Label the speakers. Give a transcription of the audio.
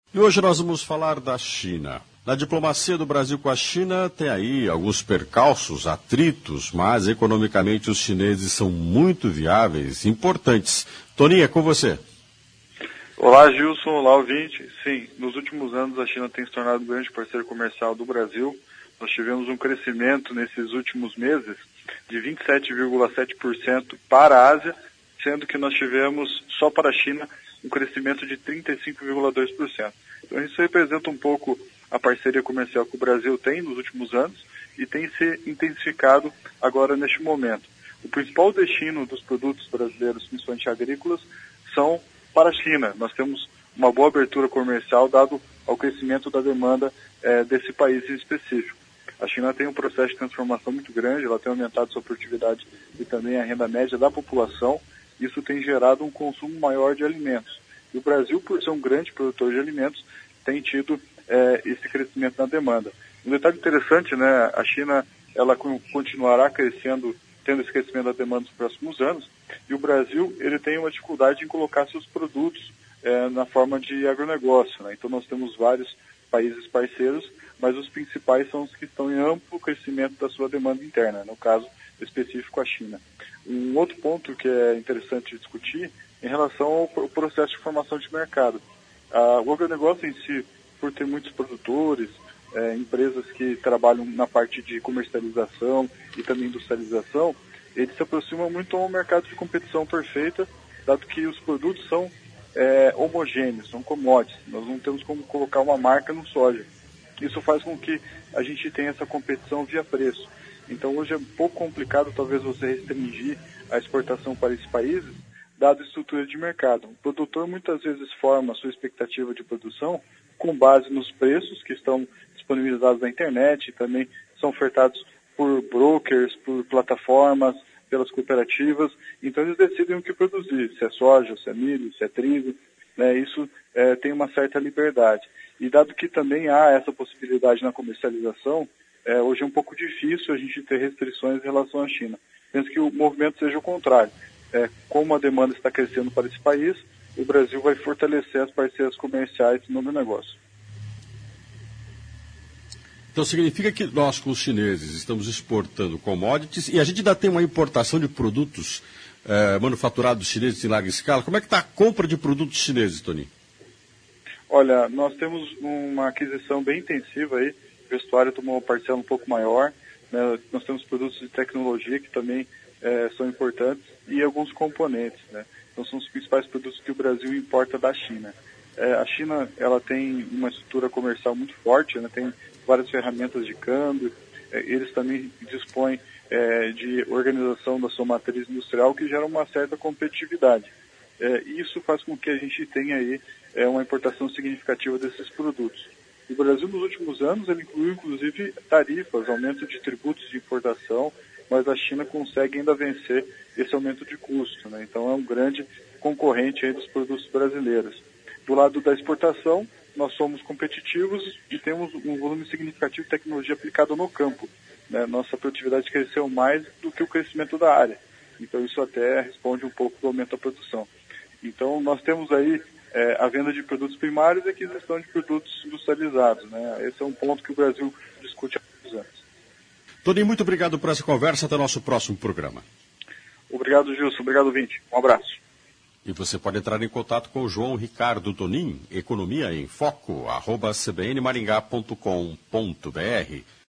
Speaker 1: E hoje nós vamos falar da China. Na diplomacia do Brasil com a China tem aí alguns percalços, atritos, mas economicamente os chineses são muito viáveis, importantes. Toninho, é com você.
Speaker 2: Olá, Gilson. Olá, ouvinte. Sim, nos últimos anos a China tem se tornado um grande parceiro comercial do Brasil. Nós tivemos um crescimento nesses últimos meses de 27,7% para a Ásia, sendo que nós tivemos só para a China um crescimento de 35,2%. Então isso representa um pouco a parceria comercial que o Brasil tem nos últimos anos e tem se intensificado agora neste momento. O principal destino dos produtos brasileiros, principalmente agrícolas, são para a China. Nós temos uma boa abertura comercial dado ao crescimento da demanda desse país em específico. A China tem um processo de transformação muito grande, ela tem aumentado sua produtividade e também a renda média da população. Isso tem gerado um consumo maior de alimentos. E o Brasil, por ser um grande produtor de alimentos, tem tido esse crescimento na demanda. Um detalhe interessante, né? A China ela continuará crescendo, tendo esse crescimento da demanda nos próximos anos, e o Brasil ele tem uma dificuldade em colocar seus produtos na forma de agronegócio, né? Então nós temos vários países parceiros, mas os principais são os que estão em amplo crescimento da sua demanda interna, no caso específico a China. Um outro ponto que é interessante discutir em relação ao processo de formação de mercado. O agronegócio em si, por ter muitos produtores, empresas que trabalham na parte de comercialização e também industrialização, ele se aproxima muito a um mercado de competição perfeita, dado que os produtos são homogêneos, são commodities. Nós não temos como colocar uma marca no soja. Isso faz com que a gente tenha essa competição via preço. Então hoje é um pouco complicado talvez você restringir a exportação para esses países, dado a estrutura de mercado. O produtor muitas vezes forma a sua expectativa de produção com base nos preços que estão disponibilizados na internet e também são ofertados por brokers, por plataformas, pelas cooperativas. Então eles decidem o que produzir, se é soja, se é milho, se é trigo, né? Isso tem uma certa liberdade. E dado que também há essa possibilidade na comercialização, hoje é um pouco difícil a gente ter restrições em relação à China. Penso que o movimento seja o contrário. Como a demanda está crescendo para esse país, o Brasil vai fortalecer as parcerias comerciais no negócio.
Speaker 1: Então significa que nós, com os chineses, estamos exportando commodities e a gente ainda tem uma importação de produtos manufaturados chineses em larga escala. Como é que está a compra de produtos chineses, Toninho?
Speaker 2: Olha, nós temos uma aquisição bem intensiva aí. O vestuário tomou uma parcela um pouco maior, né? Nós temos produtos de tecnologia que também são importantes e alguns componentes, né? Então são os principais produtos que o Brasil importa da China. A China ela tem uma estrutura comercial muito forte, né? Tem várias ferramentas de câmbio, eles também dispõem de organização da sua matriz industrial que gera uma certa competitividade. E isso faz com que a gente tenha aí uma importação significativa desses produtos. O Brasil, nos últimos anos, ele incluiu, inclusive, tarifas, aumento de tributos de importação, mas a China consegue ainda vencer esse aumento de custo, né? Então, é um grande concorrente aí dos produtos brasileiros. Do lado da exportação, nós somos competitivos e temos um volume significativo de tecnologia aplicada no campo, né? Nossa produtividade cresceu mais do que o crescimento da área. Então, isso até responde um pouco do aumento da produção. Então, nós temos aí a venda de produtos primários e a aquisição de produtos industrializados, né? Esse é um ponto que o Brasil discute há muitos anos.
Speaker 1: Toninho, muito obrigado por essa conversa. Até o nosso próximo programa.
Speaker 2: Obrigado, Gilson. Obrigado, ouvinte. Um abraço.
Speaker 1: E você pode entrar em contato com o João Ricardo Tonin, Economia em Foco, @cbnmaringá.com.br.